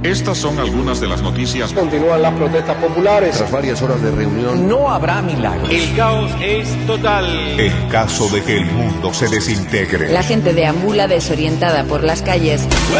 Estas son algunas de las noticias. Continúan las protestas populares. Tras varias horas de reunión, no habrá milagros. El caos es total. En caso de que el mundo se desintegre. La gente deambula desorientada por las calles.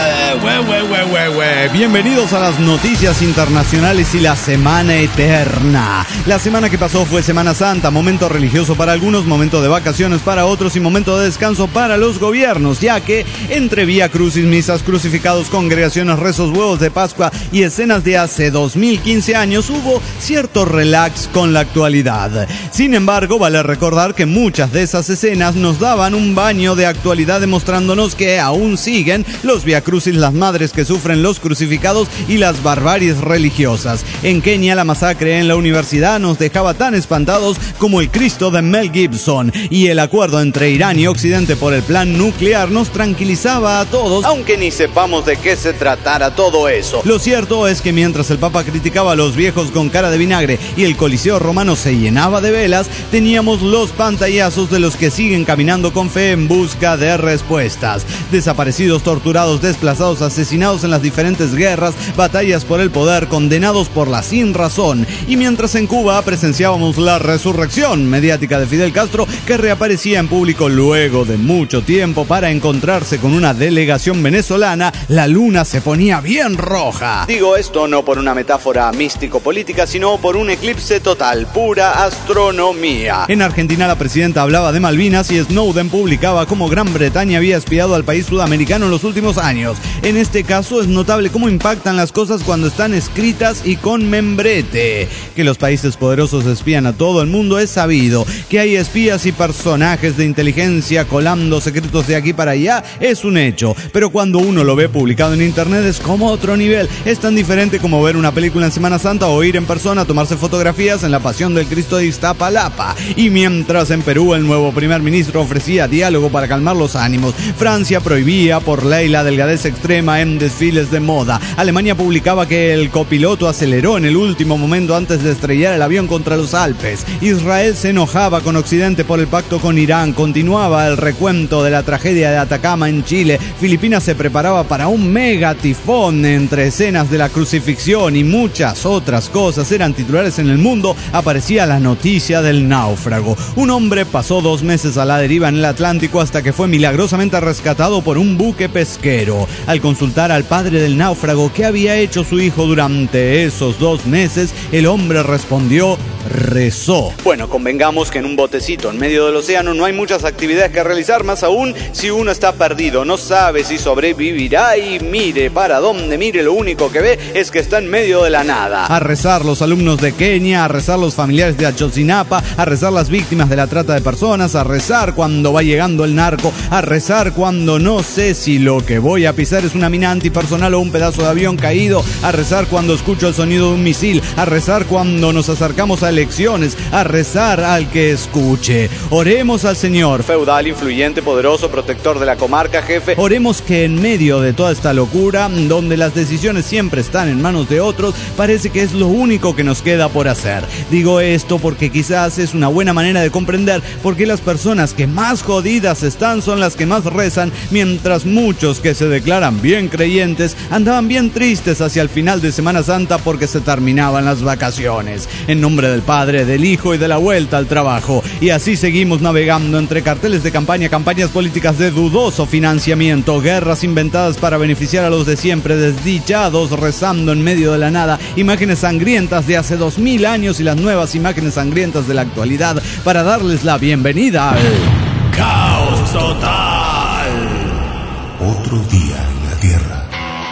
Bienvenidos a las noticias internacionales y la semana eterna. La semana que pasó fue Semana Santa, momento religioso para algunos, momento de vacaciones para otros y momento de descanso para los gobiernos, ya que entre Vía Crucis, misas, crucificados, congregaciones, rezos, huevos de Pascua y escenas de hace 2015 años hubo cierto relax con la actualidad. Sin embargo, vale recordar que muchas de esas escenas nos daban un baño de actualidad demostrándonos que aún siguen los Vía Crucis, las madres que sufren los crucificados y las barbaries religiosas. En Kenia, la masacre en la universidad nos dejaba tan espantados como el Cristo de Mel Gibson, y el acuerdo entre Irán y Occidente por el plan nuclear nos tranquilizaba a todos, aunque ni sepamos de qué se tratara todo eso. Lo cierto es que mientras el Papa criticaba a los viejos con cara de vinagre y el Coliseo romano se llenaba de velas, teníamos los pantallazos de los que siguen caminando con fe en busca de respuestas. Desaparecidos, torturados, desplazados, asesinados en las diferentes guerras, batallas por el poder, condenados por la sinrazón. Y mientras en Cuba presenciábamos la resurrección mediática de Fidel Castro, que reaparecía en público luego de mucho tiempo para encontrarse con una delegación venezolana, la luna se ponía bien roja. Digo esto no por una metáfora místico-política, sino por un eclipse total, pura astronomía. En Argentina la presidenta hablaba de Malvinas y Snowden publicaba cómo Gran Bretaña había espiado al país sudamericano en los últimos años. En este caso es notable cómo impactan las cosas cuando están escritas y con membrete. Que los países poderosos espían a todo el mundo es sabido. Que hay espías y personajes de inteligencia colando secretos de aquí para allá es un hecho. Pero cuando uno lo ve publicado en internet es como otro nivel. Es tan diferente como ver una película en Semana Santa o ir en persona a tomarse fotografías en la Pasión del Cristo de Iztapalapa. Y mientras en Perú el nuevo primer ministro ofrecía diálogo para calmar los ánimos, Francia prohibía por ley la delgadez extrema en desfiles de moda, Alemania publicaba que el copiloto aceleró en el último momento antes de estrellar el avión contra los Alpes, Israel se enojaba con Occidente por el pacto con Irán, continuaba el recuento de la tragedia de Atacama en Chile, Filipinas se preparaba para un mega tifón. Entre escenas de la crucifixión y muchas otras cosas eran titulares en El Mundo, aparecía la noticia del náufrago. Un hombre pasó 2 meses a la deriva en el Atlántico hasta que fue milagrosamente rescatado por un buque pesquero. Al consultar al padre del náufrago qué había hecho su hijo durante esos 2 meses, el hombre respondió: rezó. Bueno, convengamos que en un botecito en medio del océano no hay muchas actividades que realizar, más aún si uno está perdido, no sabe si sobrevivirá y mire para donde mire, lo único que ve es que está en medio de la nada. A rezar los alumnos de Kenia, a rezar los familiares de Ayotzinapa, a rezar las víctimas de la trata de personas, a rezar cuando va llegando el narco, a rezar cuando no sé si lo que voy a pisar es una mina antipersonal o un pedazo de avión caído, a rezar cuando escucho el sonido de un misil, a rezar cuando nos acercamos a elecciones, a rezar al que escuche. Oremos al Señor, feudal, influyente, poderoso, protector de la comarca, jefe. Oremos que en medio de toda esta locura, donde las decisiones siempre están en manos de otros, parece que es lo único que nos queda por hacer. Digo esto porque quizás es una buena manera de comprender por qué las personas que más jodidas están son las que más rezan, mientras muchos que se declaran bien creyentes andaban bien tristes hacia el final de Semana Santa porque se terminaban las vacaciones. En nombre del Padre, del Hijo y de la vuelta al trabajo. Y así seguimos navegando entre carteles de campaña, campañas políticas de dudoso financiamiento, guerras inventadas para beneficiar a los de siempre, desdichados rezando en medio de la nada, imágenes sangrientas de hace 2000 años y las nuevas imágenes sangrientas de la actualidad para darles la bienvenida al caos total. Otro día en la Tierra.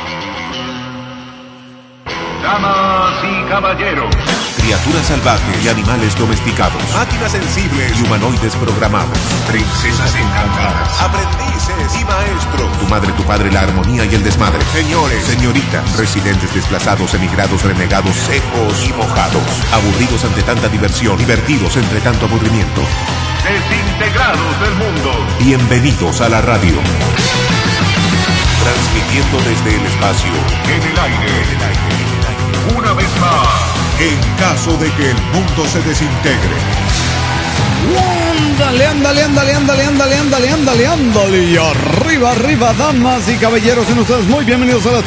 Damas y caballeros, criaturas salvajes y animales domesticados, máquinas sensibles y humanoides programados, princesas encantadas, aprendices y maestros, tu madre, tu padre, la armonía y el desmadre, señores, señoritas, residentes desplazados, emigrados, renegados, secos y mojados, aburridos ante tanta diversión, divertidos entre tanto aburrimiento, desintegrados del mundo. Bienvenidos a la radio. Transmitiendo desde el espacio, en el aire, una vez más, en caso de que el mundo se desintegre. Ándale. Y arriba, damas y caballeros, en ustedes muy bienvenidos a la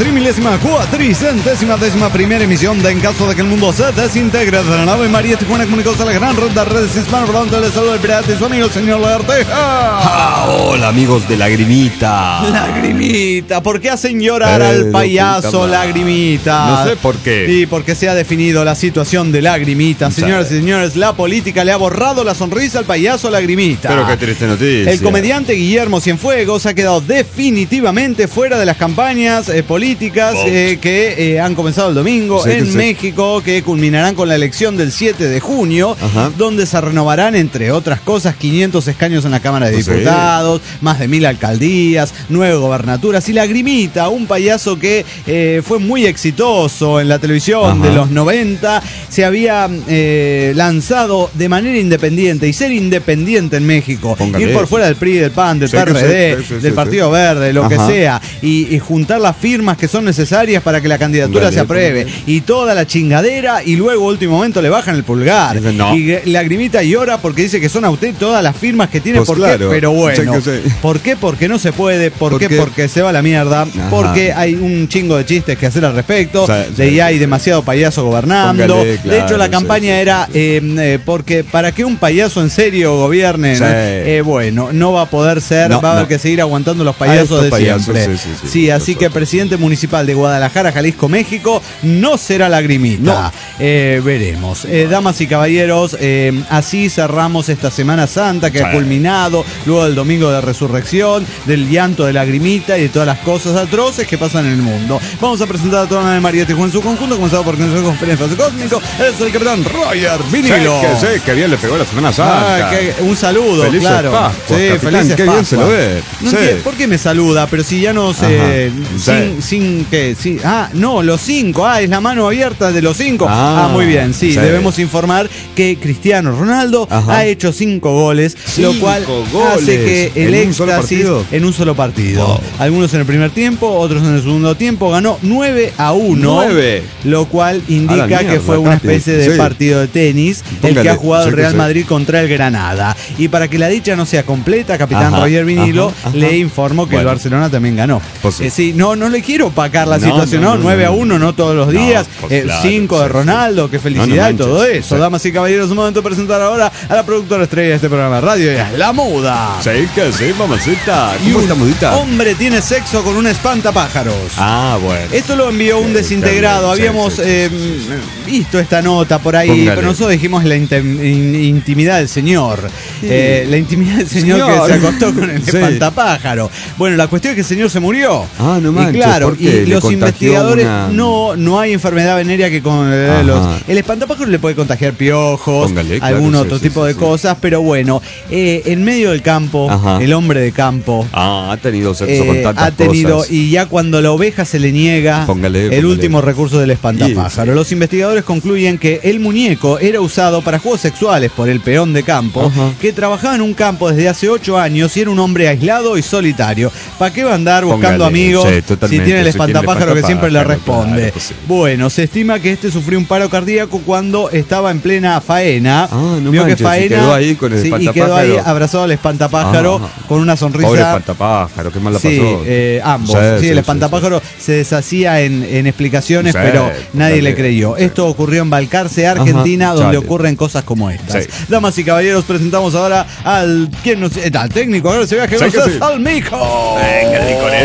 3.400ª emisión de En caso de que el mundo se desintegre, de la nave María Tijuana, comunicados a la gran red de redes hispanohablantes. Les saluda el pirata y su amigo el señor Lagarteja. Hola, amigos de Lagrimita. Lagrimita, ¿por qué hacen llorar al payaso Lagrimita? No sé por qué. Sí, porque se ha definido la situación de Lagrimita. Señoras y señores, la política le ha borrado la sonrisa al payaso Lagrimita. Pero qué triste noticia. El comediante Guillermo Cienfuegos ha quedado definitivamente fuera de las campañas políticas que han comenzado el domingo en México, que culminarán con la elección del 7 de junio, donde se renovarán, entre otras cosas, 500 escaños en la Cámara de Diputados, más de 1000 alcaldías, 9 gobernaturas. Y Lagrimita, un payaso que fue muy exitoso en la televisión de los 90, se había lanzado de manera independiente, y ser independiente en México, ir por fuera del PRI, del PAN, del PRD, del Partido Verde, lo que sea, y juntar las firmas que son necesarias para que la candidatura se apruebe, y toda la chingadera, y luego último momento le bajan el pulgar. Y Lagrimita llora porque dice que son a usted todas las firmas que tiene, ¿por qué? Pero bueno, ¿por qué? Porque no se puede, ¿por qué? Porque se va a la mierda, porque hay un chingo de chistes que hacer al respecto, de hay demasiado payaso gobernando. De hecho, la campaña era porque para que un payaso en serio gobierne, bueno, no va a poder ser, va a haber que seguir aguantando los payasos de siempre. Sí, así que presidente municipal de Guadalajara, Jalisco, México, no será Lagrimita. Veremos. Damas y caballeros, así cerramos esta Semana Santa que ha culminado luego del domingo de resurrección, del llanto de Lagrimita y de todas las cosas atroces que pasan en el mundo. Vamos a presentar a toda la María Tijuana en su conjunto, comenzado por Consejo de Conferencia Cósmico. Es el capitán Roger Vinilo. Que bien le pegó la Semana Santa. Un saludo, felices claro. Pascuas, sí, capitán, felices qué Pascuas. bien se lo ve. No entiendo, ¿por qué me saluda? Pero si ya no sé. No, los 5. Es la mano abierta de los 5. Muy bien, sí. Debemos informar que Cristiano Ronaldo ha hecho 5 goles, lo cual hace que el éxtasis en un solo partido. Wow. Algunos en el primer tiempo, otros en el segundo tiempo. Ganó 9-1. Lo cual indica que fue una especie de partido de tenis, el que ha jugado el Real Madrid contra el Granada. Y para que la dicha no sea completa, capitán Roger Vinilo, le informo que el Barcelona también ganó. No le quiero opacar la situación, 9-1, no todos los días, 5 de Ronaldo, qué felicidad y todo eso. Damas y caballeros, un momento de presentar ahora a la productora estrella de este programa de radio, La Muda. Sí, mamacita. ¿Cómo está, Mudita? Hombre tiene sexo con un espantapájaros. Bueno. Esto lo envió un desintegrado. Habíamos visto esta nota por ahí, pero nosotros dijimos la intimidad del señor. La intimidad del señor que se acostó con el espantapájaro. Bueno, la cuestión es que el señor se murió. No manches, y claro, y los investigadores, no hay enfermedad venérea que con el espantapájaro le puede contagiar piojos, algún otro tipo de cosas, pero bueno, en medio del campo, el hombre de campo ha tenido sexo con tantas cosas. Y ya cuando la oveja se le niega el último recurso del espantapájaro. Los investigadores concluyen que el muñeco era usado para juegos sexuales por el peón de campo, que trabajaba en un campo desde hace 8 años y era un hombre aislado y solitario. ¿Para qué va a andar buscando amigos si tiene el espantapájaro que siempre le responde? Bueno, se estima que sufrió un paro cardíaco cuando estaba en plena faena. Vio que faena y quedó ahí con el espantapájaro. Y quedó ahí abrazado al espantapájaro con una sonrisa. Pobre espantapájaro, qué mal la pasó. Ambos. El espantapájaro se deshacía en explicaciones, pero nadie le creyó. Esto ocurrió en Balcarce, Argentina, donde ocurren cosas como estas. Damas y caballeros, presentamos ahora al técnico. Ahora se viaje al Mico. Venga,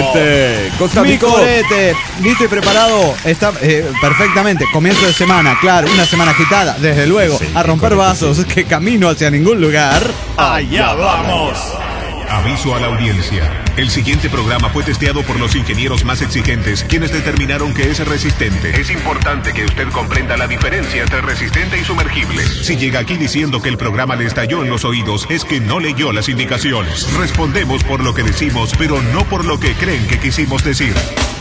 Micorete. Listo y preparado. Está perfectamente. Comienzo de semana, claro. Una semana agitada, desde luego. A romper vasos, que camino hacia ningún lugar. ¡Allá vamos! Aviso a la audiencia. El siguiente programa fue testeado por los ingenieros más exigentes, quienes determinaron que es resistente. Es importante que usted comprenda la diferencia entre resistente y sumergible. Si llega aquí diciendo que el programa le estalló en los oídos, es que no leyó las indicaciones. Respondemos por lo que decimos, pero no por lo que creen que quisimos decir.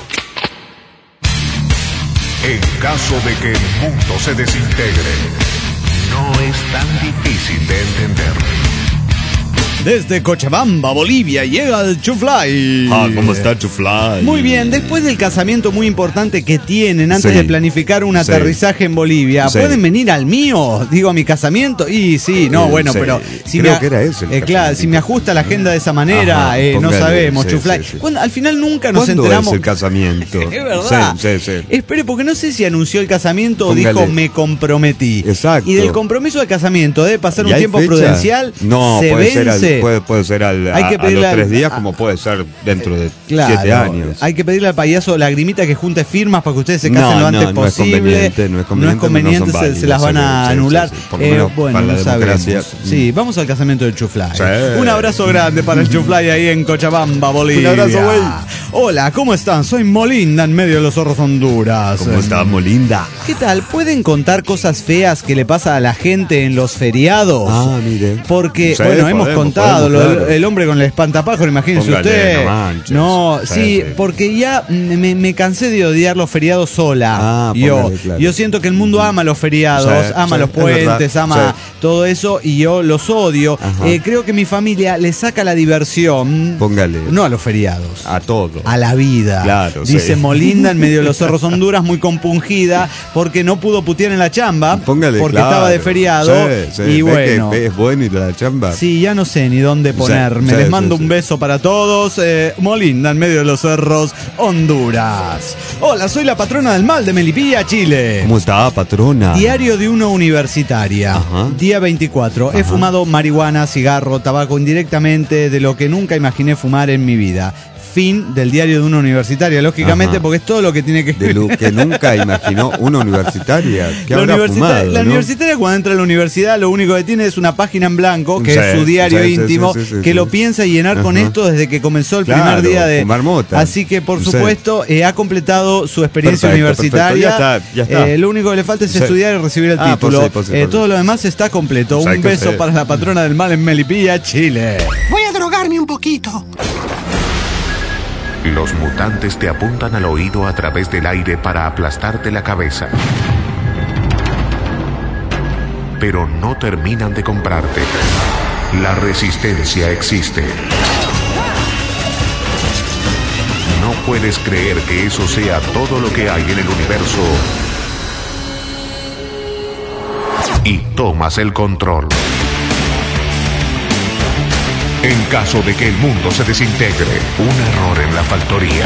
En caso de que el mundo se desintegre, no es tan difícil de entender. Desde Cochabamba, Bolivia, llega el Chuflay. ¿Cómo está Chuflay? Muy bien, después del casamiento muy importante que tienen antes de planificar un aterrizaje en Bolivia, ¿pueden venir al mío? Digo, a mi casamiento. Y sí, no, bueno, pero si creo que era eso. Claro, si me ajusta la agenda de esa manera, no sabemos, Chuflay. Al final nunca nos enteramos. ¿Cuándo es el casamiento? Es verdad. Sí. Espere, porque no sé si anunció el casamiento o dijo me comprometí. Exacto. Y del compromiso al casamiento debe pasar un tiempo prudencial. No, se puede vence. Puede ser a los 3 días, como puede ser dentro de 7 años. Hay que pedirle al payaso Lagrimita que junte firmas para que ustedes se casen lo antes posible. No es conveniente, se las van a anular. Bueno, no sabemos. Sí, vamos al casamiento del Chuflay. Un abrazo grande para el Chuflay ahí en Cochabamba, Bolivia. Un abrazo, güey. Hola, ¿cómo están? Soy Molinda en medio de los Zorros Honduras. ¿Cómo está, Molinda? ¿Qué tal? ¿Pueden contar cosas feas que le pasa a la gente en los feriados? Mire. Porque, hemos contado el hombre con el espantapájaro, imagínese usted. Porque ya me cansé de odiar los feriados sola. Yo siento que el mundo ama los feriados, ama los puentes, ama todo eso, y yo los odio. Creo que mi familia le saca la diversión. No a los feriados. A todo. A la vida. Claro, dice Molinda en medio de los Cerros Honduras, muy compungida, porque no pudo putear en la chamba. Porque estaba de feriado. Y bueno. ¿Es bueno ir a la chamba? Sí, ya no sé ni dónde ponerme. Les mando un beso para todos. Molinda en medio de los Cerros Honduras. Hola, soy la patrona del mal de Melipilla, Chile. ¿Cómo está, patrona? Diario de una universitaria. Día 24. He fumado marihuana, cigarro, tabaco indirectamente de lo que nunca imaginé fumar en mi vida. Fin del diario de una universitaria, lógicamente, porque es todo lo que tiene que ver. De lo que nunca imaginó una universitaria. ¿Qué habrá fumado? La universitaria, cuando entra a la universidad, lo único que tiene es una página en blanco, que es su diario íntimo, que lo piensa llenar con esto desde que comenzó el primer día de fumar mota. Así que, por supuesto, ha completado su experiencia universitaria. Ya está. Lo único que le falta es estudiar y recibir el título. Todo lo demás está completo. Un beso para la patrona del mal en Melipilla, Chile. Voy a drogarme un poquito. Los mutantes te apuntan al oído a través del aire para aplastarte la cabeza. Pero no terminan de comprarte. La resistencia existe. No puedes creer que eso sea todo lo que hay en el universo. Y tomas el control. En caso de que el mundo se desintegre, un error en la factoría.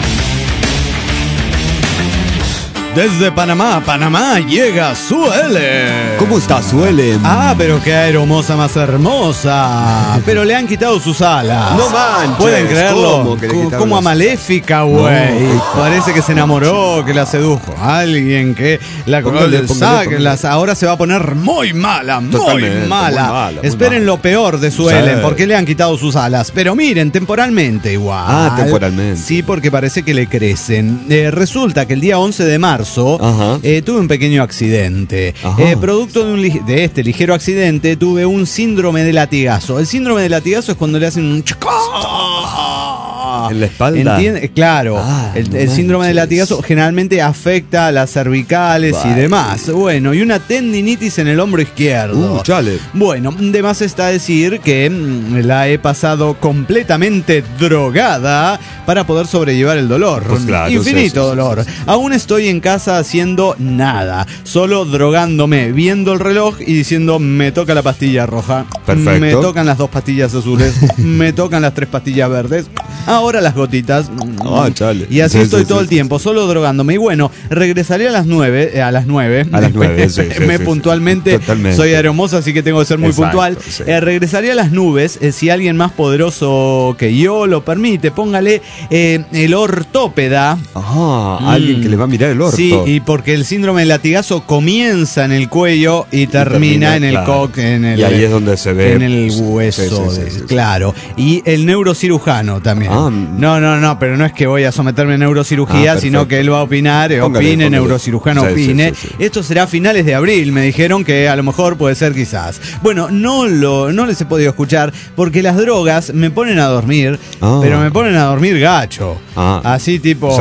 Desde Panamá llega Suele. ¿Cómo está Suele? Pero qué aeromosa más hermosa. Pero le han quitado sus alas. No manches. ¿Pueden creerlo? Como a Maléfica, güey. Parece que se enamoró, que la sedujo. Alguien que la ahora se va a poner muy mala. Esperen lo peor de Suelen, porque le han quitado sus alas. Pero miren, temporalmente igual. Temporalmente. Sí, porque parece que le crecen. Resulta que el día 11 de marzo tuve un pequeño accidente. Producto de este ligero accidente, tuve un síndrome de latigazo. El síndrome de latigazo es cuando le hacen un en la espalda. Claro, el síndrome de latigazo generalmente afecta a las cervicales y demás. Bueno, y una tendinitis en el hombro izquierdo. Chale. Bueno, de más está decir que la he pasado completamente drogada para poder sobrellevar el dolor. Infinito dolor. Aún estoy en casa haciendo nada, solo drogándome, viendo el reloj y diciendo me toca la pastilla roja. Perfecto. Me tocan las 2 pastillas azules. Me tocan las 3 pastillas verdes. Ahora las gotitas. Chale. Y así estoy todo el tiempo, solo drogándome. Y bueno, regresaré a las 9. Puntualmente. Totalmente. Soy aeromosa, así que tengo que ser muy puntual. Regresaré a las nubes si alguien más poderoso que yo lo permite. Póngale el ortópeda. Alguien que le va a mirar el orto. Sí, y porque el síndrome del latigazo comienza en el cuello y termina en el y ahí es donde se ve. En el hueso. Claro. Y el neurocirujano también. No, pero no es que voy a someterme a neurocirugía, sino que él va a opinar, póngale. Neurocirujano opine. Sí. Esto será a finales de abril, me dijeron que a lo mejor puede ser quizás. Bueno, no les he podido escuchar porque las drogas me ponen a dormir, pero me ponen a dormir gacho. Así tipo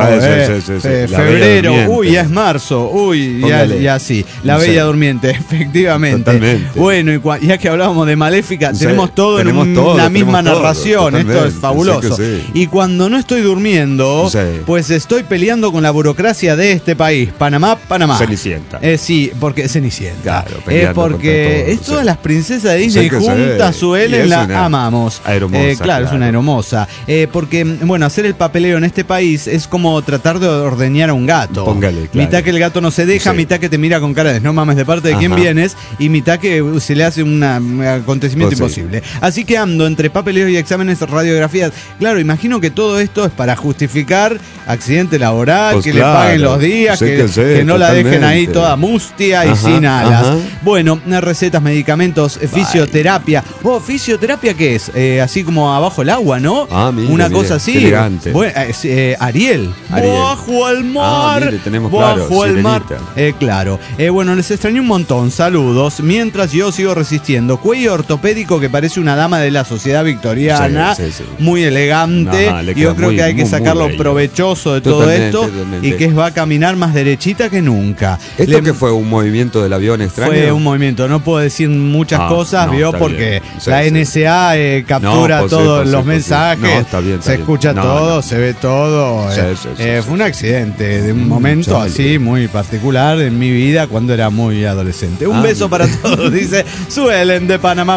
febrero, ya es marzo, ya así. La Bella Durmiente, efectivamente. Totalmente. Bueno, y ya que hablábamos de Maléfica, tenemos todo en una misma narración. Esto es fabuloso. Y cuando no estoy durmiendo, pues estoy peleando con la burocracia de este país. Panamá. Cenicienta. Sí, porque Cenicienta. Claro, porque todas las princesas de Disney juntas, Suelen, la amamos. Aeromoza, claro, es una aeromoza. Porque, bueno, hacer el papeleo en este país es como tratar de ordeñar a un gato. Póngale, claro. Mitad que el gato no se deja, mitad que te mira con cara de no mames de parte de quién vienes, y mitad que se le hace un acontecimiento imposible. Así que ando entre papeleos y exámenes, radiografías. Claro, imagino que todo esto es para justificar accidente laboral, pues que le paguen los días, que no la dejen ahí toda mustia y sin alas. Bueno, recetas, medicamentos, fisioterapia. ¿Fisioterapia qué es? Así como abajo el agua, ¿no? Una cosa así. Elegante. Bueno, Ariel. Bajo el mar. Tenemos bajo el mar. Claro. Bueno, les extrañé un montón. Saludos. Mientras yo sigo resistiendo. Cuello ortopédico que parece una dama de la sociedad victoriana. Muy elegante. Yo creo que hay que sacarlo provechoso de todo esto. Y que va a caminar más derechita que nunca. ¿Esto que fue un movimiento del avión extraño? Fue un movimiento. No puedo decir muchas cosas, porque la NSA captura todos los mensajes. Se escucha todo, se ve todo. Fue un accidente de un momento así muy particular en mi vida cuando era muy adolescente. Un beso para todos, dice Suelen de Panamá.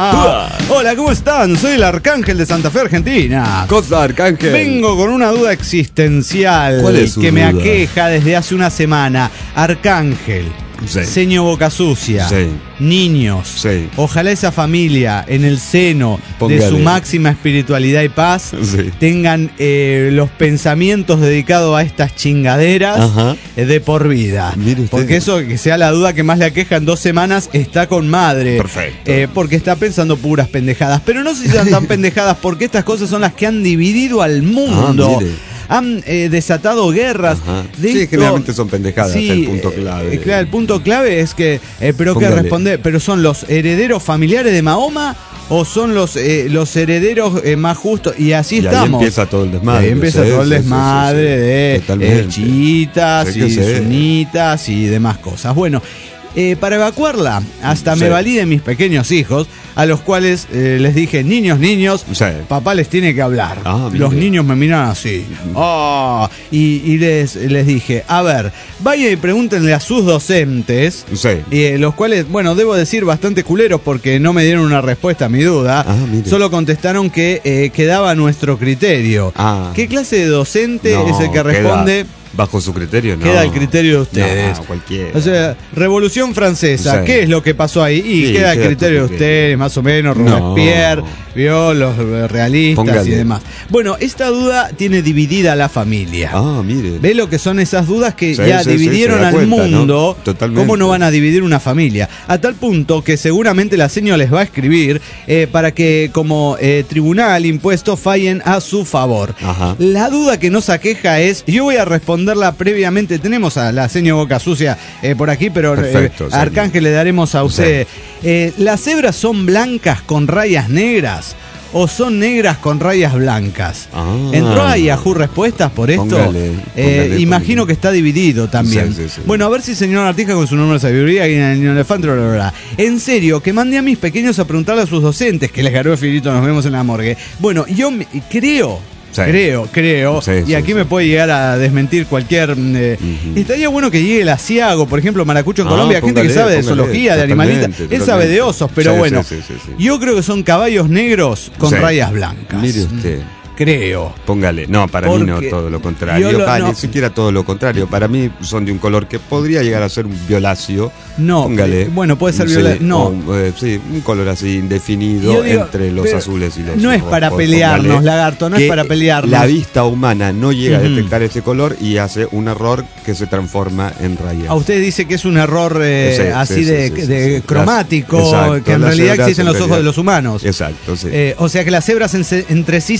Hola, ¿cómo están? Soy el Arcángel de Santa Fe, Argentina. Cosa, Arcángel. Vengo con una duda existencial. ¿Cuál es su que duda? Me aqueja desde hace una semana. Arcángel. Ceño boca sucia, niños, ojalá esa familia en el seno de su máxima espiritualidad y paz tengan los pensamientos dedicados a estas chingaderas de por vida. Porque eso, que sea la duda que más le aqueja en 2 semanas, está con madre. Perfecto. Porque está pensando puras pendejadas. Pero no sé si sean tan pendejadas, porque estas cosas son las que han dividido al mundo. Han desatado guerras. Generalmente son pendejadas, el punto clave. Claro, el punto clave es que, pero que responde, pero ¿son los herederos familiares de Mahoma o son los herederos más justos? Y así estamos. Ahí empieza todo el desmadre. Ahí empieza todo el desmadre de chiitas y sunitas y demás cosas. Bueno, para evacuarla, hasta me validen mis pequeños hijos, a los cuales les dije, niños, papá les tiene que hablar. Los niños me miran así. Y les dije, a ver, vayan y pregúntenle a sus docentes, los cuales, bueno, debo decir bastante culeros porque no me dieron una respuesta a mi duda. Solo contestaron que quedaba a nuestro criterio. ¿Qué clase de docente es el que responde? Bajo su criterio, no. Queda el criterio de ustedes. Cualquiera. O sea, Revolución Francesa, ¿qué es lo que pasó ahí? Y queda el criterio de ustedes, más o menos. Robespierre, vio los realistas y demás. Bueno, esta duda tiene dividida a la familia. Mire. ¿Ve lo que son esas dudas que ya dividieron al mundo? ¿No? Totalmente. ¿Cómo no van a dividir una familia? A tal punto que seguramente la señora les va a escribir para que como tribunal impuesto fallen a su favor. La duda que nos aqueja es, yo voy a responderla previamente. Tenemos a la señora Boca Sucia por aquí, pero perfecto, Arcángel le daremos a usted. ¿Las cebras son blancas con rayas negras o son negras con rayas blancas? ¿Entró a Yahoo Respuestas por esto? Póngale, imagino que está dividido también. Bueno, a ver si señor Artija con su número de sabiduría y en el elefante, en serio, que mandé a mis pequeños a preguntarle a sus docentes, que les garó Filito, nos vemos en la morgue. Bueno, yo creo, y aquí me puede llegar a desmentir cualquier... Estaría bueno que llegue el asiago, por ejemplo, Maracucho en Colombia, gente que sabe de zoología, de animalitas, él sabe de osos, pero bueno, yo creo que son caballos negros con rayas blancas. Mire usted. Creo. Póngale. No, para mí no, todo lo contrario. Ni siquiera todo lo contrario. Para mí son de un color que podría llegar a ser un violáceo. No, póngale. Bueno, puede ser violáceo. No. Un color así indefinido entre los azules y los no es para pelearnos, póngale, lagarto, no es para pelearnos. La vista humana no llega a detectar ese color y hace un error que se transforma en rayas. A usted dice que es un error así de cromático, que en realidad existen los ojos de los humanos. Exacto, o sea que las cebras entre sí se ven violáceas.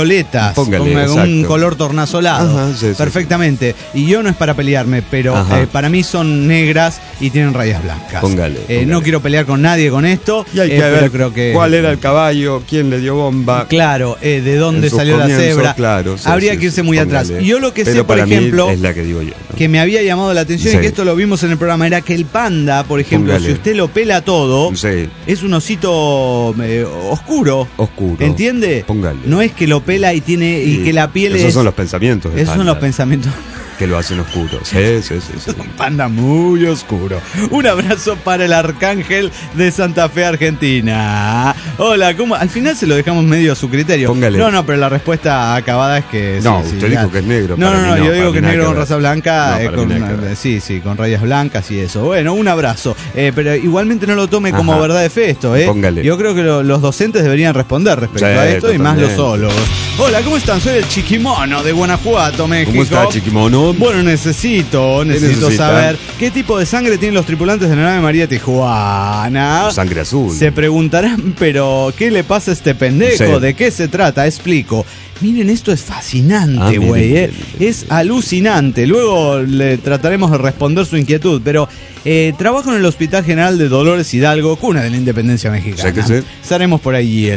violetas, Póngale, con un color tornasolado. Ajá, sí, perfectamente. Y yo no es para pelearme, pero para mí son negras y tienen rayas blancas. Póngale. No quiero pelear con nadie con esto. Y hay que ver creo que, cuál era el caballo, quién le dio bomba. Claro, de dónde salió la cebra. Claro, sí, habría que irse muy atrás. Y yo lo que sé, por ejemplo, es la que digo yo, ¿no? Que me había llamado la atención y que esto lo vimos en el programa, era que el panda, por ejemplo, si usted lo pela todo, es un osito oscuro. ¿Entiende? Póngale. No es que lo pela y tiene y que la piel Esos son los pensamientos. Esos son los pensamientos que lo hacen oscuro. Sí. Un panda muy oscuro. Un abrazo para el Arcángel de Santa Fe, Argentina. Hola, ¿cómo? Al final se lo dejamos medio a su criterio. Póngale. No, pero la respuesta acabada es que... No, usted dijo que es negro. No, yo digo que es negro con raza blanca, con rayas blancas y eso. Bueno, un abrazo. Pero igualmente no lo tome como verdad de fe esto, Póngale. Yo creo que los docentes deberían responder respecto a esto y más los solos. Hola, ¿cómo están? Soy el Chiquimono de Guanajuato, México. ¿Cómo está, Chiquimono? Bueno, necesito saber qué tipo de sangre tienen los tripulantes de la nave María Tijuana. Sangre azul. Se preguntarán, pero ¿qué le pasa a este pendejo? ¿De qué se trata? Explico. Miren, esto es fascinante, güey. Es alucinante. Luego le trataremos de responder su inquietud, pero trabajo en el Hospital General de Dolores Hidalgo, cuna de la independencia mexicana. Estaremos por allí.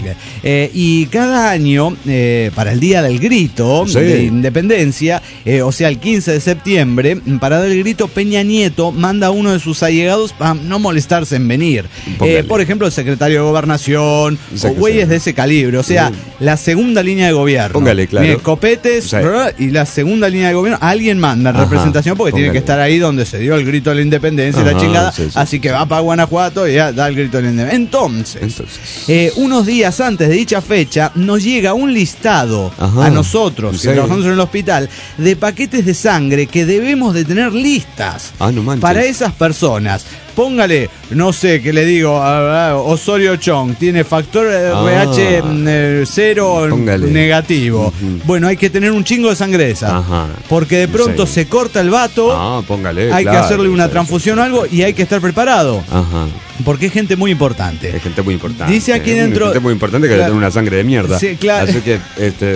Y cada año, para el Día del Grito de Independencia, o sea, el 15 de septiembre, para dar el grito, Peña Nieto manda a uno de sus allegados para no molestarse en venir. Por ejemplo, el secretario de Gobernación, o güeyes de ese calibre. O sea, la segunda línea de gobierno. Póngale, claro. Copetes, y la segunda línea de gobierno, alguien manda en representación porque tiene que estar ahí donde se dio el grito de la independencia y la chingada. Así que va para Guanajuato y ya da el grito de la independencia. Entonces, unos días antes de dicha fecha, nos llega un listado a nosotros, que trabajamos en el hospital, de paquetes de sangre que debemos de tener listas para esas personas. Póngale, no sé, ¿qué le digo? Osorio Chong tiene factor RH 0 negativo. Bueno, hay que tener un chingo de sangre esa. Porque de pronto se corta el vato, hay que hacerle una transfusión o algo y hay que estar preparado. Porque es gente muy importante. Es gente muy importante. Dice aquí dentro... Es gente muy importante que debe tener una sangre de mierda. Sí, claro. Así que,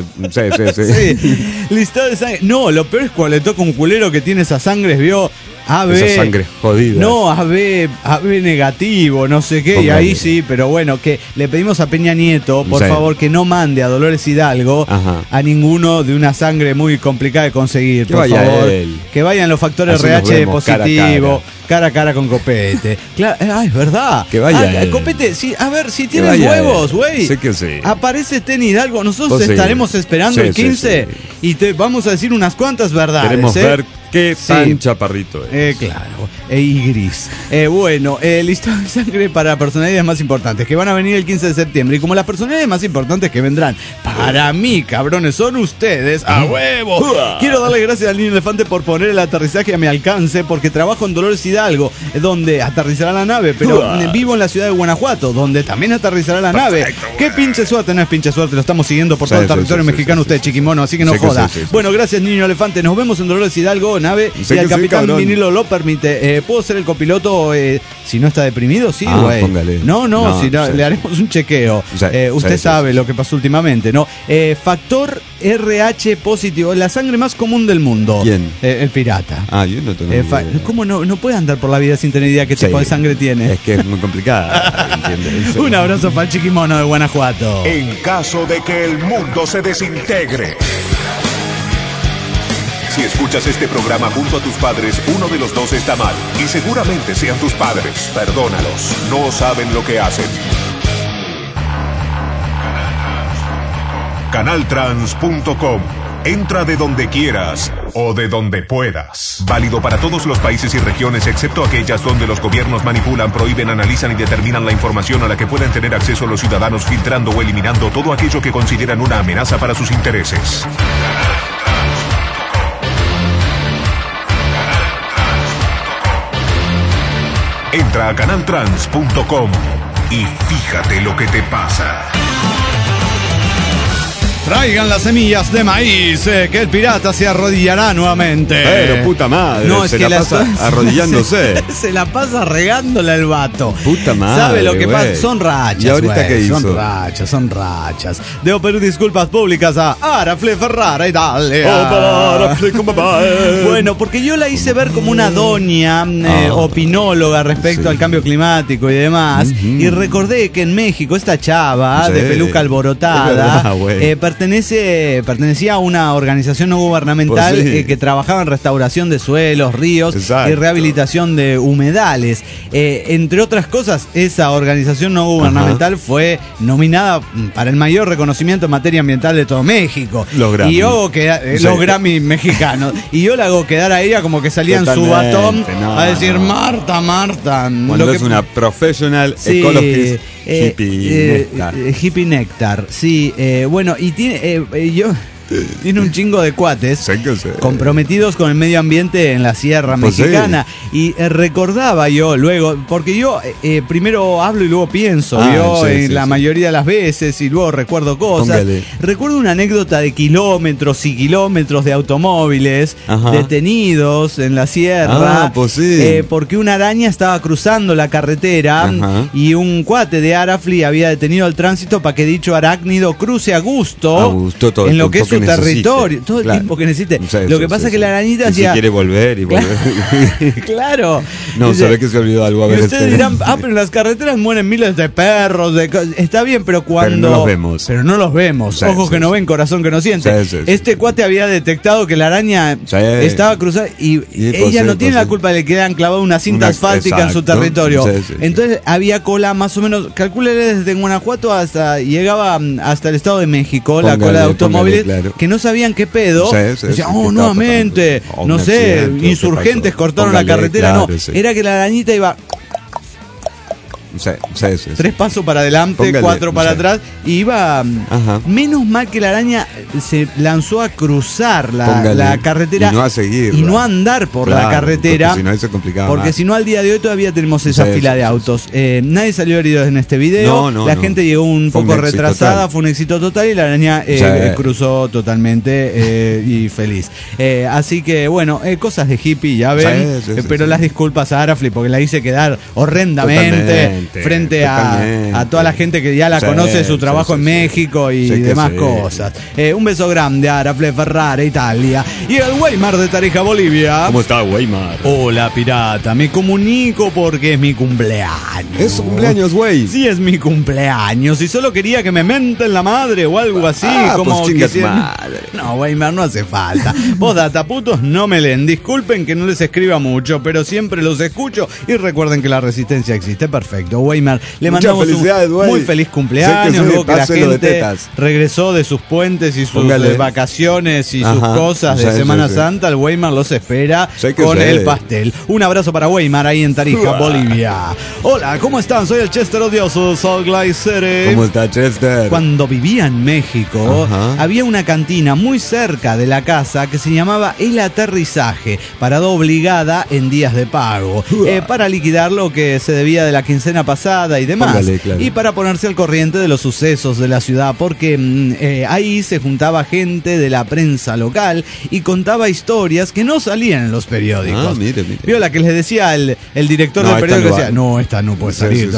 Listado de sangre. No, lo peor es cuando le toca un culero que tiene esas sangres, vio... Esa sangre jodida. No, AB negativo, no sé qué, y ahí sí, pero bueno, que le pedimos a Peña Nieto, por favor, que no mande a Dolores Hidalgo a ninguno de una sangre muy complicada de conseguir, por favor. Que vayan los factores RH positivo, cara a cara con Copete. Claro, es verdad. Que vaya. Copete, a ver, si tienes huevos, güey. Sé que sí. Aparece en Hidalgo, nosotros estaremos esperando el 15 y te vamos a decir unas cuantas verdades. Queremos ver qué tan chaparrito es. Claro, y gris. Bueno, listado de sangre para personalidades más importantes que van a venir el 15 de septiembre. Y como las personalidades más importantes que vendrán, para mí, cabrones, son ustedes, ¡a huevo! Quiero darle gracias al Niño Elefante por poner el aterrizaje a mi alcance, porque trabajo en Dolores Hidalgo, donde aterrizará la nave, pero vivo en la ciudad de Guanajuato, donde también aterrizará la nave. ¡Qué pinche suerte! No es pinche suerte, lo estamos siguiendo por todo el territorio mexicano, usted, Chiquimono, así que no joda. Bueno, gracias, Niño Elefante, nos vemos en Dolores Hidalgo, nave, y el capitán Vinilo lo permite. ¿Puedo ser el copiloto si no está deprimido? Sí, güey. No, si no, le haremos un chequeo. Usted sabe lo que pasó últimamente, ¿no? Factor RH positivo, la sangre más común del mundo. ¿Quién? El pirata. Yo no tengo idea. ¿Cómo no puede andar por la vida sin tener idea qué tipo de sangre tiene? Es que es muy complicada, ¿entiendes? Un abrazo para el Chiquimono de Guanajuato. En caso de que el mundo se desintegre, si escuchas este programa junto a tus padres, uno de los dos está mal. Y seguramente sean tus padres. Perdónalos. No saben lo que hacen. Canaltrans.com. Entra de donde quieras o de donde puedas. Válido para todos los países y regiones, excepto aquellas donde los gobiernos manipulan, prohíben, analizan y determinan la información a la que pueden tener acceso los ciudadanos, filtrando o eliminando todo aquello que consideran una amenaza para sus intereses. Entra a canaltrans.com y fíjate lo que te pasa. Traigan las semillas de maíz, que el pirata se arrodillará nuevamente. Pero puta madre, no, es se que la pasa arrodillándose. Se la pasa regándola el vato. Puta madre. ¿Sabe lo que pasa? Son rachas. ¿Y ahorita qué hizo? Son rachas. Debo pedir disculpas públicas a Arafle Ferrara Italia. Bueno, porque yo la hice ver como una doña opinóloga respecto al cambio climático y demás. Y recordé que en México esta chava de peluca alborotada pertenecía a una organización no gubernamental que trabajaba en restauración de suelos, ríos y rehabilitación de humedales. Entre otras cosas, esa organización no gubernamental fue nominada para el mayor reconocimiento en materia ambiental de todo México. Los Grammy. Y yo los Grammy mexicanos. Y yo la hago quedar a ella como que salía en su batón a decir Marta. Cuando es una professional ecologist hippie néctar. Sí, bueno, y tiene un chingo de cuates comprometidos con el medio ambiente en la sierra mexicana. Y recordaba yo luego, porque yo primero hablo y luego pienso, la mayoría de las veces, y luego recuerdo cosas. Recuerdo una anécdota de kilómetros y kilómetros de automóviles detenidos en la sierra, porque una araña estaba cruzando la carretera y un cuate de Arafli había detenido el tránsito para que dicho arácnido cruce a gusto todo en lo que es su territorio, todo el tiempo que necesite. Lo que pasa es que la arañita hacía... Si quiere volver y volver. Claro. No, se ve que se olvidó algo a veces. Y ustedes dirán, pero en las carreteras mueren miles de perros, está bien, pero cuando... Pero no los vemos. Pero no los vemos. Ojos que no ven, corazón que no siente. Este cuate había detectado que la araña estaba cruzada y ella no tiene la culpa de que le quedan clavado una cinta asfáltica en su territorio. Entonces había cola más o menos, calcule desde Guanajuato llegaba hasta el Estado de México, la cola de automóviles, que no sabían qué pedo. Decían, nuevamente, no sé, insurgentes cortaron la carretera. Era que la arañita iba 3 pasos para adelante, 4 para atrás, y iba. Menos mal que la araña se lanzó a cruzar la carretera y no a seguir y no a andar por la carretera, porque si no se complicaba porque si no al día de hoy todavía tenemos esa fila de autos. Nadie salió herido en este video, la gente llegó un poco retrasada, fue un éxito total y la araña cruzó totalmente y feliz. Así que bueno, cosas de hippie, ya ven, pero las disculpas a Arafli porque la hice quedar horrendamente frente a toda la gente que ya la conoce, su trabajo en México y demás cosas. Un beso grande a Arafle Ferrara Italia y el Weimar de Tarija, Bolivia. ¿Cómo está, Weimar? Hola, pirata, me comunico porque es mi cumpleaños. ¿Es su cumpleaños, güey? Sí, es mi cumpleaños y solo quería que me menten la madre o algo así. Como pues chingas madre. No, Weimar, no hace falta. Vos, dataputos, no me leen. Disculpen que no les escriba mucho, pero siempre los escucho y recuerden que la resistencia existe. Perfecto, Weimar, le mandamos un muy feliz cumpleaños. Luego que la gente regresó de sus puentes y sus vacaciones y sus cosas de Semana Santa, el Weimar los espera con el pastel. Un abrazo para Weimar ahí en Tarija, Bolivia. Hola, ¿cómo están? Soy el Chester odioso, Salt Lake City. ¿Cómo está, Chester? Cuando vivía en México, había una cantina muy cerca de la casa que se llamaba El Aterrizaje, parada obligada en días de pago, para liquidar lo que se debía de la quincena pasada y demás, y para ponerse al corriente de los sucesos de la ciudad, porque ahí se juntaba gente de la prensa local y contaba historias que no salían en los periódicos. Mire. Vio la que les decía el director del periódico, decía, no, esta no puede salir,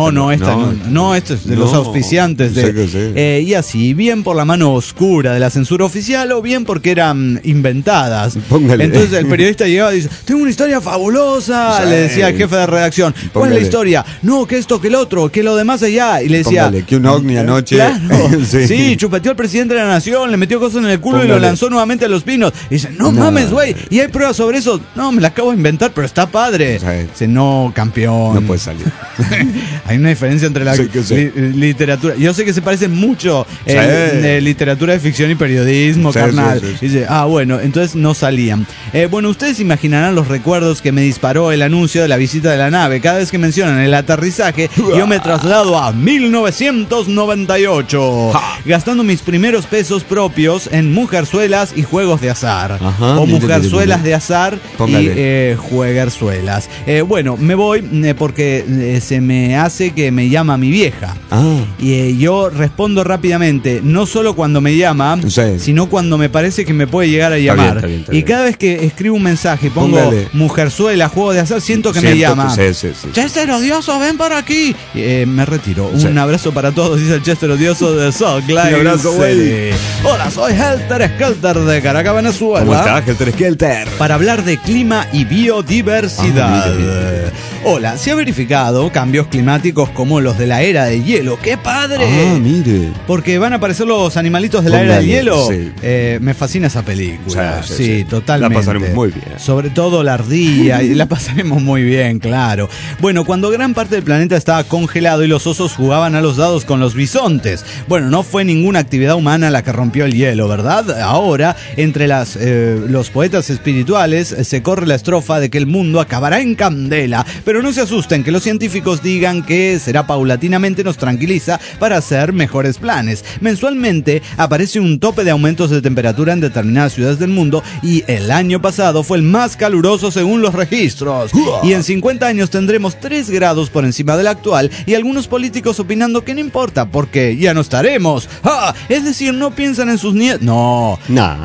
esto es de los auspiciantes y así, bien por la mano oscura de la censura oficial o bien porque eran inventadas. Entonces el periodista llegaba y dice, tengo una historia fabulosa, le decía al jefe de redacción. ¿Cuál es la historia? No, que esto, que el otro, que lo demás allá. Y le decía, que un ovni anoche. Claro, sí, chupeteó al presidente de la nación, le metió cosas en el culo y lo lanzó nuevamente a los pinos. Y dice, no mames, güey, ¿y hay pruebas sobre eso? No, me la acabo de inventar, pero está padre. Dice, no, campeón. No puede salir. Hay una diferencia entre la literatura. Yo sé que se parecen mucho literatura de ficción y periodismo, carnal. Dice, bueno, entonces no salían. Bueno, ustedes imaginarán los recuerdos que me disparó el anuncio de la visita de la nave. Cada vez que mencionan el aterrizaje aterrizaje y yo me traslado a 1998, gastando mis primeros pesos propios en mujerzuelas y juegos de azar. O mujerzuelas de azar y jueguerzuelas. Bueno, me voy porque se me hace que me llama mi vieja. Y yo respondo rápidamente, no solo cuando me llama, sino cuando me parece que me puede llegar a llamar. Está bien. Y cada vez que escribo un mensaje y pongo mujerzuela, juego de azar, siento que me llama. Chester odioso, ven por aquí. Me retiro. Un abrazo para todos, dice el Chester odioso de Salt Lake. Un abrazo, güey. Hola, soy Helter Skelter de Caracas, Venezuela. ¿Cómo estás, Helter Skelter? Para hablar de clima y biodiversidad. Hola, se ha verificado cambios climáticos como los de la era del hielo. ¡Qué padre! Mire. Porque van a aparecer los animalitos de la era del hielo. Me fascina esa película. Sí, totalmente. La pasaremos muy bien. Sobre todo la ardilla, y la pasaremos muy bien, claro. Bueno, cuando gran parte del planeta estaba congelado y los osos jugaban a los dados con los bisontes. Bueno, no fue ninguna actividad humana la que rompió el hielo, ¿verdad? Ahora, entre los poetas espirituales, se corre la estrofa de que el mundo acabará en candela. Pero no se asusten, que los científicos digan que será paulatinamente, nos tranquiliza para hacer mejores planes. Mensualmente aparece un tope de aumentos de temperatura en determinadas ciudades del mundo y el año pasado fue el más caluroso según los registros. Y en 50 años tendremos 3 grados por encima del actual y algunos políticos opinando que no importa porque ya no estaremos. Es decir, no piensan en sus nietos. No.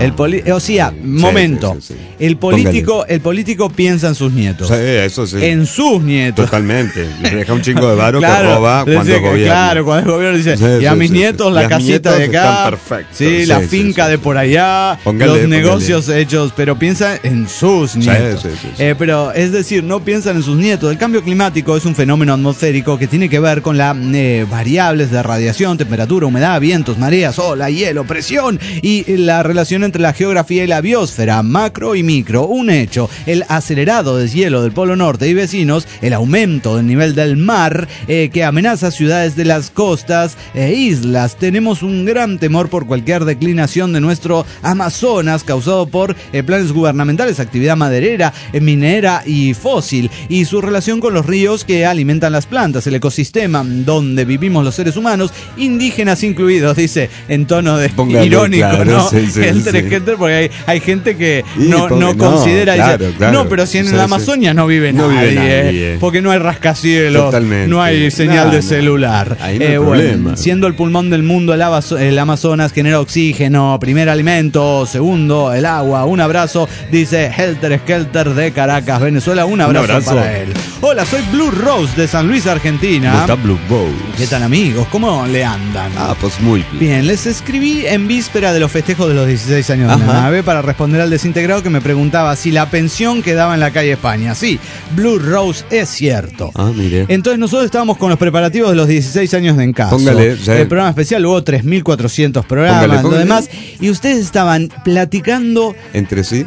Momento. El político piensa en sus nietos. Eso sí. En sus nietos. Totalmente. Les deja un chingo de varo que roba cuando es gobierno. Claro, cuando es gobierno dice, y a mis nietos la casita de acá. Sí, la finca de por allá. Los negocios hechos, pero piensa en sus nietos. Pero es decir, no piensan en sus nietos. El cambio climático es un fenómeno atmosférico que tiene que ver con las variables de radiación, temperatura, humedad, vientos, mareas, ola, hielo, presión y la relación entre la geografía y la biosfera, macro y micro. Un hecho, el acelerado deshielo del Polo Norte y vecinos, el aumento del nivel del mar que amenaza ciudades de las costas e islas. Tenemos un gran temor por cualquier declinación de nuestro Amazonas causado por planes gubernamentales, actividad maderera, minera y fósil, y su relación con los ríos que alimentan las plantas, el ecosistema donde vivimos los seres humanos, indígenas incluidos, dice en tono de irónico, claro, ¿no? Helter, porque hay gente que no considera, dice, no, pero si en la Amazonia no vive nadie, porque no hay rascacielos, no hay señal de celular. Bueno, siendo el pulmón del mundo, el Amazonas genera oxígeno, primer alimento, segundo el agua. Un abrazo, dice Helter Skelter de Caracas, Venezuela. Un abrazo para él. Hola, soy Blue Rose de San Luis, Argentina. ¿Cómo está Blue Rose? ¿Qué tal, amigos? ¿Cómo le andan? Pues muy bien. Bien, les escribí en víspera de los festejos de los 16 años de la nave para responder al desintegrado que me preguntaba si la pensión quedaba en la calle España. Sí, Blue Rose es cierto. Mire. Entonces nosotros estábamos con los preparativos de los 16 años de Encaso. Póngale, el programa especial, luego 3.400 programas, lo demás. Y ustedes estaban platicando ¿Entre sí?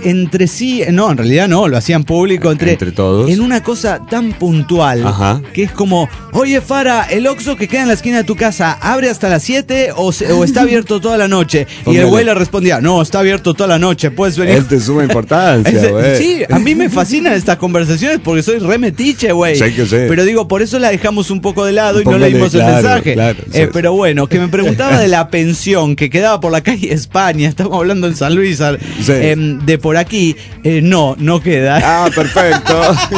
No, en realidad no, lo hacían público entre todos. En una cosa tan puntual que es como, oye Fara, el Oxxo que queda en la esquina de tu casa, ¿abre hasta las 7 o está abierto toda la noche? Y el güey le respondía, no, está abierto toda la noche, puedes venir. Él te suma importancia, güey. Sí, a mí me fascinan estas conversaciones porque soy re metiche, güey. Pero digo, por eso la dejamos un poco de lado y no leímos el mensaje. Pero bueno, que me preguntaba de la pensión que quedaba por la calle España, estamos hablando en San Luis, de por aquí, no queda. Perfecto.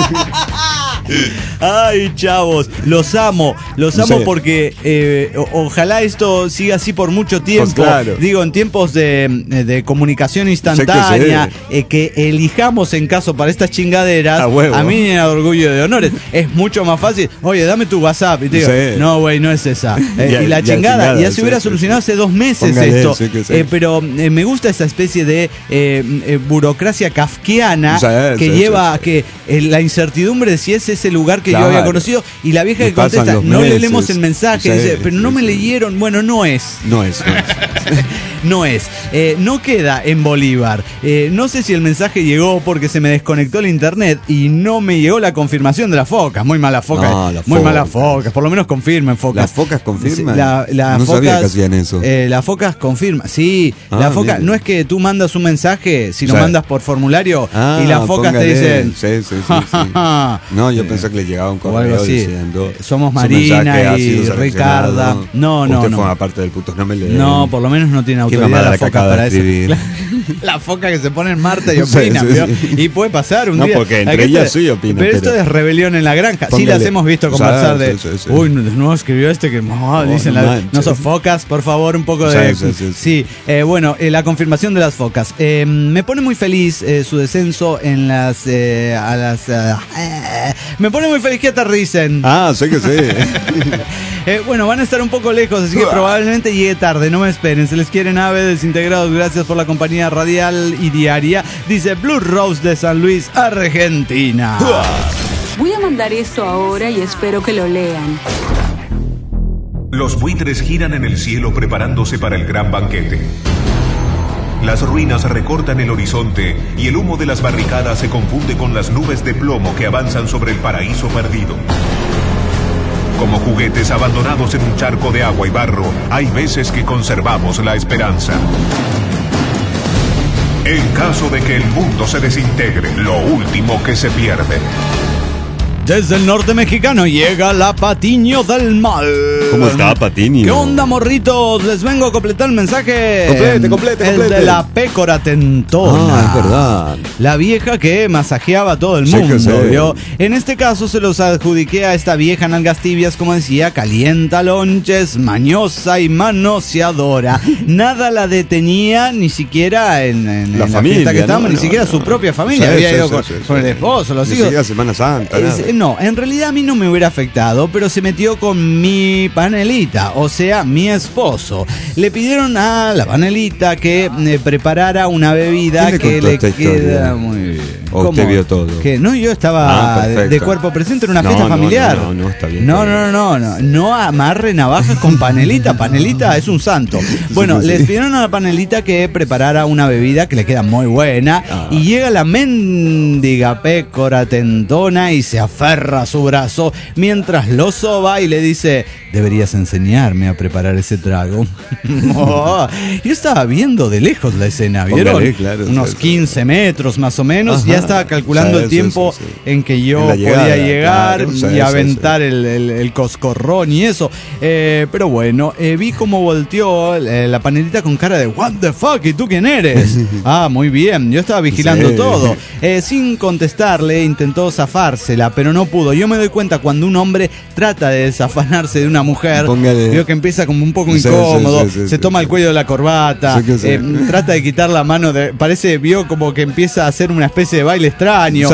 Ay, chavos, los amo porque ojalá esto siga así por mucho tiempo. Pues claro. Digo, en tiempos de comunicación instantánea, que elijamos en caso para estas chingaderas, a mí me da orgullo de honores. Es mucho más fácil, oye, dame tu WhatsApp, y te digo, no, güey, no es esa. Y la chingada, ya se hubiera solucionado hace 2 meses esto. Pero me gusta esa especie de burocracia kafkiana que lleva a que la incertidumbre de si es ese lugar que yo había conocido, y la vieja que contesta, no le leemos el mensaje, dice, pero no me leyeron. Bueno, no es. No queda en Bolívar. No sé si el mensaje llegó porque se me desconectó el internet y no me llegó la confirmación de las focas. Muy malas focas. Malas focas. Por lo menos confirmen focas. ¿Las focas confirman? No focas, sabía que hacían eso. Las focas confirman. Sí, la foca no es que tú mandas un mensaje, sino mandas por formulario y las focas te dicen. Sí. No, yo yo pensé que le llegaba un correo o algo así. diciendo somos Marina y Ricarda. No. Usted forma parte del puto. No, por lo menos no tiene autoridad la foca para eso. La foca que se pone en Marta y opina, y puede pasar un día. No, porque entre ellas sí opina. Pero esto es rebelión en la granja. Sí las hemos visto conversar de uy, de nuevo escribió que dicen no son focas, por favor, un poco de sí. Bueno, la confirmación de las focas. Me pone muy feliz su descenso en las me pone muy feliz que aterricen. Sé que sí. Bueno, van a estar un poco lejos, así que probablemente llegue tarde, no me esperen. Se les quiere, nave desintegrados, gracias por la compañía radial y diaria. Dice Blue Rose de San Luis, Argentina. Voy a mandar esto ahora y espero que lo lean. Los buitres giran en el cielo preparándose para el gran banquete. Las ruinas recortan el horizonte y el humo de las barricadas se confunde con las nubes de plomo que avanzan sobre el paraíso perdido. Como juguetes abandonados en un charco de agua y barro, hay veces que conservamos la esperanza. En caso de que el mundo se desintegre, lo último que se pierde. Desde el norte mexicano llega la Patiño del Mal. ¿Cómo está, Patiño? ¿Qué onda, morritos? Les vengo a completar el mensaje. Complete. El de la pécora tentona. Es verdad. La vieja que masajeaba a todo el mundo, ¿vio? En este caso se los adjudiqué a esta vieja nalgas tibias, como decía, calienta lonches, mañosa y manoseadora. Nada la detenía, ni siquiera en la familia, fiesta que estábamos, ni siquiera su propia familia. Había ido con el esposo, los hijos. Ni siquiera Semana Santa, no, en realidad a mí no me hubiera afectado, pero se metió con mi panelita, o sea, mi esposo. Le pidieron a la panelita que preparara una bebida que le queda muy bien. ¿O usted vio todo? Que no, yo estaba de cuerpo presente en una fiesta familiar. No, está bien. No amarre navajas con panelita. Panelita es un santo. Bueno, les pidieron a la panelita que preparara una bebida que le queda muy buena. Y llega la mendiga pécora tentona y se aferra a su brazo mientras lo soba y le dice: deberías enseñarme a preparar ese trago. Yo estaba viendo de lejos la escena, ¿vieron? Unos 15 metros más o menos. Ajá. Ya estaba calculando el tiempo en que yo podía llegar y aventar el coscorrón y eso. Pero bueno, vi cómo volteó la panelita con cara de what the fuck, ¿y tú quién eres? Muy bien, yo estaba vigilando todo. Sin contestarle, intentó zafársela, pero no pudo. Yo me doy cuenta cuando un hombre trata de desafanarse de una mujer, veo que empieza como un poco incómodo, se toma el cuello de la corbata, trata de quitar la mano, vio como que empieza a hacer una especie de baile extraño.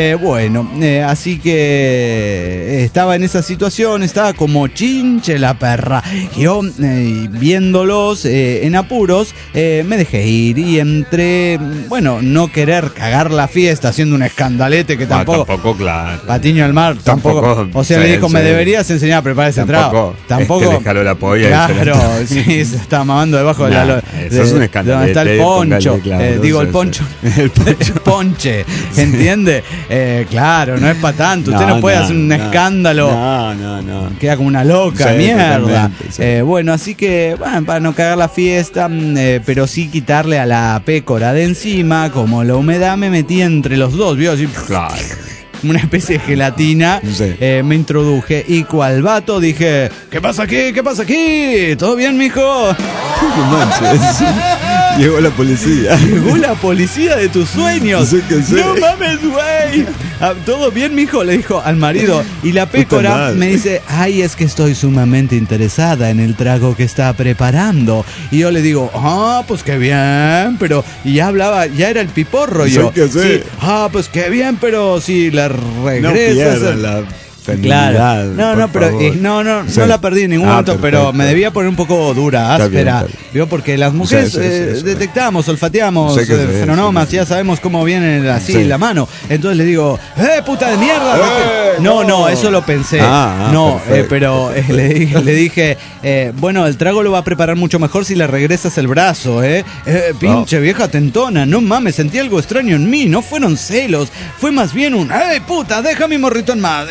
Así que estaba en esa situación, estaba como chinche la perra. Yo, viéndolos en apuros, me dejé ir y entre, no querer cagar la fiesta haciendo un escandalete que tampoco claro. Patiño del Mar, tampoco. O sea, le dijo, me deberías enseñar a preparar ese trago. Tampoco. Le jaló la polla. Claro, sí, se estaba mamando debajo de la... Eso es un escandalete. Donde está el poncho. El poncho. El ponche. ¿Entiende? Claro, no es para tanto. Usted no puede hacer un escándalo. No. Queda como una loca, mierda. Así que, para no cagar la fiesta, pero sí quitarle a la pécora de encima, como la humedad me metí entre los dos, ¿vio? Así, claro. Una especie de gelatina, me introduje y cual vato dije: ¿qué pasa aquí? ¿Qué pasa aquí? ¿Todo bien, mijo? No manches. Llegó la policía. Llegó la policía de tus sueños. No mames, güey. ¿Todo bien, mijo? Le dijo al marido. Y la pécora me dice: ay, es que estoy sumamente interesada en el trago que está preparando. Y yo le digo: pues qué bien, pero... Y ya hablaba, ya era el piporro. Yo, sí. Pues qué bien, pero si la regresas... No la... Claro. No, la perdí en ningún momento, pero me debía poner un poco dura, áspera. ¿Vio? Porque las mujeres detectamos, olfateamos fenonomas, ya sabemos cómo viene así la mano. Entonces le digo: puta de mierda. No, eso lo pensé. Pero le dije: el trago lo va a preparar mucho mejor si le regresas el brazo, pinche vieja tentona. No mames, sentí algo extraño en mí. No fueron celos, fue más bien un: puta, deja mi morrito en paz.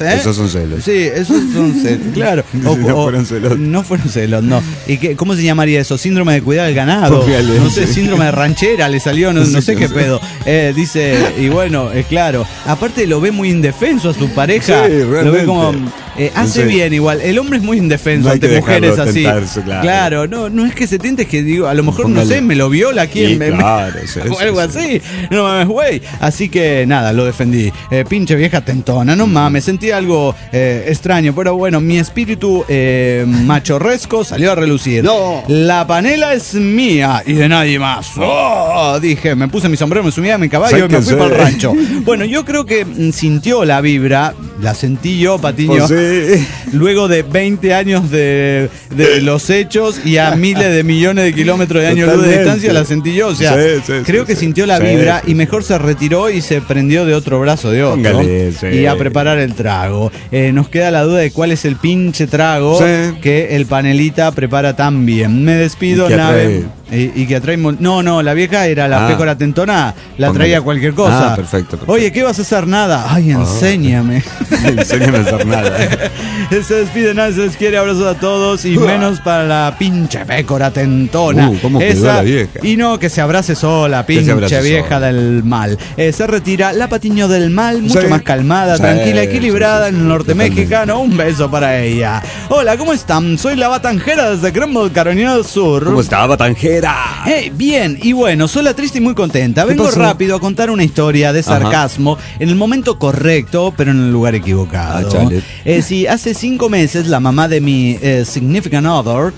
¿eh? Esos son celos. Sí, esos son celos, claro. No fueron celos. No fueron celos, no. ¿Y cómo se llamaría eso? Síndrome de cuidar del ganado. Póngale, No sé, sí. síndrome de ranchera le salió, no sé qué pedo. Dice, y bueno, claro. Aparte lo ve muy indefenso a su pareja. Sí, realmente. Lo ve como... hace Sí. bien igual. El hombre es muy indefenso No hay ante que mujeres dejarlo así. tentarse, claro. No es que se tiente, es que digo, a lo mejor, Póngale. no sé, me lo viola aquí Sí, claro, sí, o sí, algo sí. así. No mames, güey. Así que nada, lo defendí. Pinche vieja tentona, no mames. Sentí algo extraño, pero bueno, mi espíritu machorresco salió a relucir. No. La panela es mía y de nadie más. Oh, dije, me puse mi sombrero, me subí a mi caballo y me fui para el rancho. Bueno, yo creo que sintió la vibra, la sentí yo, Patiño. Pues sí. Luego de 20 años de los hechos y a miles de millones de kilómetros de años luz de Totalmente. distancia, la sentí yo. O sea, Sí, creo que sí. sintió la Sí, vibra sí, y mejor se retiró y se prendió de otro brazo de otro. Póngale, sí. Y a preparar el trago. Nos queda la duda de cuál es el pinche trago Sí. que el panelita prepara tan bien. Me despido, Y que nave. atrae. Y que atrae. No, la vieja era la pécora tentona, la Póngale. traía cualquier cosa. Perfecto. Oye, ¿qué vas a hacer? Nada. Ay, enséñame. Enséñame a hacer nada. Se despide, nada, se les quiere, abrazos a todos y menos para la pinche pécora tentona. ¿Cómo quedó la vieja? Y no, que se abrace sola, Que se pinche abrace vieja sola. del mal. Se retira la Patiño del mal, mucho Sí. más calmada, Sí, tranquila, equilibrada sí, en el norte totalmente. mexicano. Un beso para ella. Hola, ¿cómo están? Soy la Batanjera desde Greenville, Carolina del Sur. ¿Cómo estaba, Tanjera? Bien, y bueno, soy la triste y muy contenta. Vengo pasó? rápido a contar una historia de sarcasmo en el momento correcto, pero en el lugar equivocado. chale. Sí, hace 5 meses la mamá de mi significant other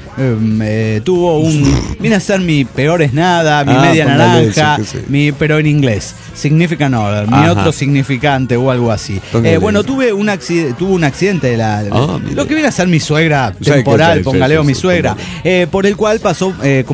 tuvo viene a ser mi peor es nada, mi media póngale naranja, eso, que sí. pero en inglés. Significant other, mi Ajá. otro significante o algo así. Póngale Bueno, eso. tuve un accidente de mire. lo que viene a ser mi suegra Sí, temporal, que sí, póngale, sí, o mi sí, suegra, por el cual pasó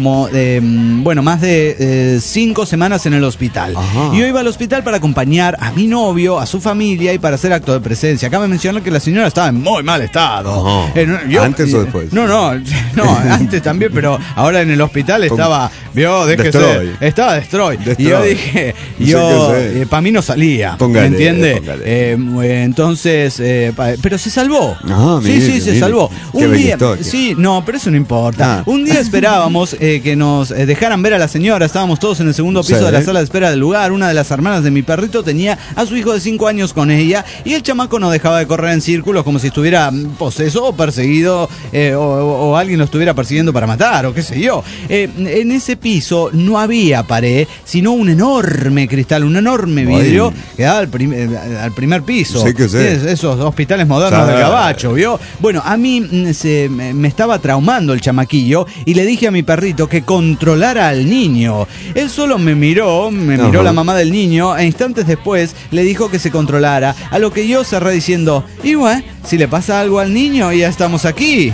más de 5 semanas en el hospital. Ajá. Y yo iba al hospital para acompañar a mi novio, a su familia y para hacer acto de presencia. Acá me mencionó que la señora estaba en muy mal estado. Ajá. ¿Antes o después? No, antes también, pero ahora en el hospital estaba, Destroy. estaba destroy. Y yo dije, sé. para mí no salía, Póngale, ¿me entiende? póngale. Entonces, pero se salvó. Mire, Sí, se mire. salvó. Qué Un bella día, historia. sí, no, pero eso no importa. Ah. Un día esperábamos que nos dejaran ver a la señora. Estábamos todos en el segundo piso Sí. de la sala de espera del lugar. Una de las hermanas de mi perrito tenía a su hijo de 5 años con ella y el chamaco no dejaba de correr en círculos como si estuviera poseso o perseguido o alguien lo estuviera persiguiendo para matar o qué sé yo. En ese piso no había pared, sino un enorme cristal, un enorme vidrio que daba al primer piso. Sí que sé. Esos hospitales modernos de Gabacho, ¿vio? Bueno, a mí me estaba traumando el chamaquillo y le dije a mi perrito que controlara al niño. Él solo me miró Ajá. la mamá del niño e instantes después le dijo que se controlara, a lo que yo cerré diciendo, y bueno, si le pasa algo al niño ya estamos aquí.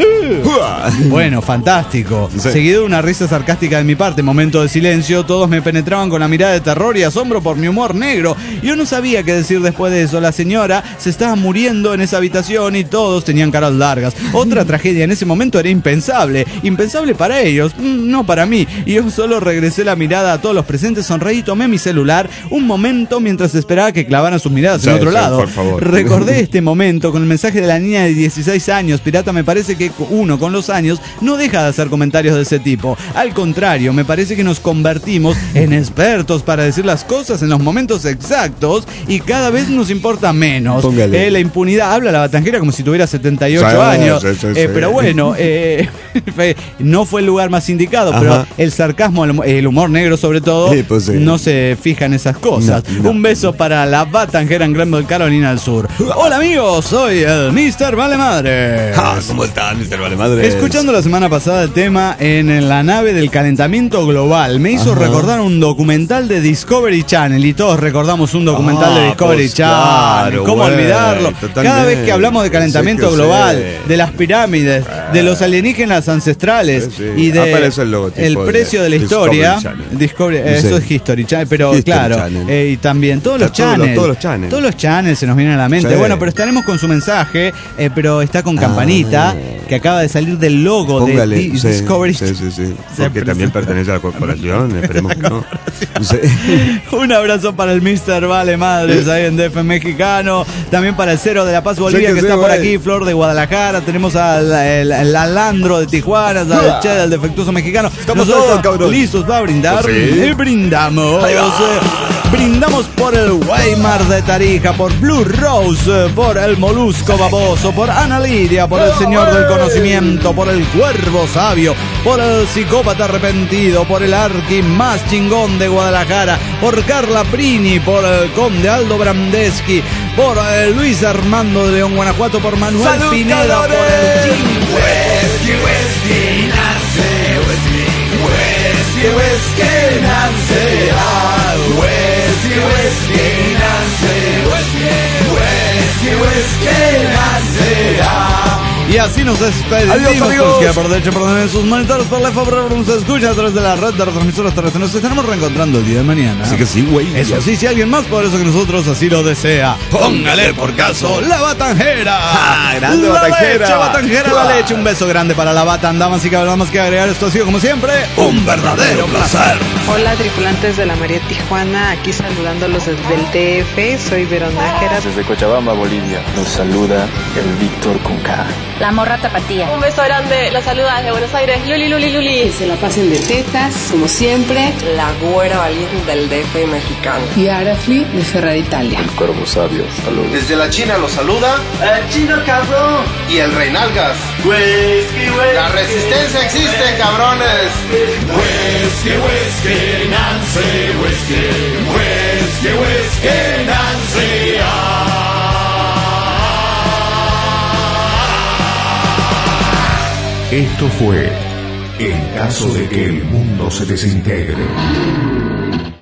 Bueno, fantástico. Sí. Seguido de una risa sarcástica de mi parte, momento de silencio, todos me penetraban con la mirada de terror y asombro por mi humor negro. Yo no sabía qué decir después de eso. La señora se estaba muriendo en esa habitación y todos tenían caras largas. Otra tragedia en ese momento era impensable. Impensable para ellos, no para mí. Y yo solo regresé la mirada a todos los presentes, sonreí y tomé mi celular un momento mientras esperaba que clavaran sus miradas en otro lado. Por favor. Recordé este momento con el mensaje de la niña de 16 años. Pirata, me parece que uno con los años no deja de hacer comentarios de ese tipo. Al contrario, me parece que nos convertimos en expertos para decir las cosas en los momentos exactos y cada vez nos importa menos. Póngale. La impunidad, habla la Batanjera como si tuviera 78 Sí, años. sí. Pero bueno, no fue el lugar más indicado, pero Ajá. el sarcasmo, el humor negro sobre todo, Sí, pues sí. no se fija en esas cosas. No. Un beso para la Batanjera en Greenville, Carolina del Sur. Hola amigos, soy el Mr. Vale Madre. ¿Cómo está, Mr. Vale Madre? Escuchando la semana pasada el tema en la nave del calentamiento global, me hizo recordar un documental de Discovery Channel y todos recordamos un documental de Discovery pues Channel. claro, ¿Cómo güey, olvidarlo? totalmente. Cada vez que hablamos de calentamiento Sí que global, sí. de las pirámides, de los alienígenas ancestrales Sí. y de Aparece el logotipo el precio de la Discovery historia, Channel. eso Sí. es History Channel, pero History claro, Channel. y también todos los Está channels, todos los channels. todos los channels se nos vienen a la mente. Sí. Bueno, pero estaremos con su mensaje, pero está con campanita que acaba de salir del logo. Póngale, de Discovery. Sí. Porque también pertenece a la corporación, esperemos que no. Sí. Un abrazo para el Mr. Vale Madres ahí en DF Mexicano. También para el Cero de La Paz Bolivia, que está por aquí. Flor de Guadalajara. Tenemos al Alandro de Tijuana, al Che del Defectuoso Mexicano. Estamos todos listos para brindar. Sí. Y brindamos. Brindamos por el Weimar de Tarija, por Blue Rose, por el Molusco Baboso, por Ana Lidia, por el Señor del Conocimiento, por el Cuervo Sabio, por el Psicópata Arrepentido, por el Arqui más chingón de Guadalajara, por Carla Prini, por el Conde Aldo Brandeschi, por Luis Armando de León, Guanajuato, por Manuel ¡Salud, Pineda, cabrones! por el Jim Y así nos despedimos. Adiós, amigos. Por derecho, perdón, en sus monitores, por la favor, nos escucha a través de la red de retransmisoras terrestres. Nos estaremos reencontrando el día de mañana. Así que sí, güey. Eso sí, si alguien más poderoso que nosotros así lo desea, póngale por caso la Batanjera. Grande la Batanjera. leche, Batanjera, la leche. Un beso grande para la Batan, damas y caballeros. Más que agregar, esto ha sido como siempre un verdadero placer. Hola, tripulantes de la María Tijuana, aquí saludándolos desde el DF. Soy Verónica. Desde Cochabamba, Bolivia, nos saluda el Víctor con K. La morra tapatía. Un beso grande, los saluda desde Buenos Aires, Luli. Que se la pasen de tetas, como siempre. La güera valiente del DF mexicano. Y Arafli de Ferrari Italia. El Cuervo Sabio, saludos. Desde la China los saluda el Chino Cabrón y el Reinalgas. Whisky, la resistencia existe, cabrones. Whisky, Nancy, whisky, Nancy. Esto fue En caso de que el mundo se desintegre.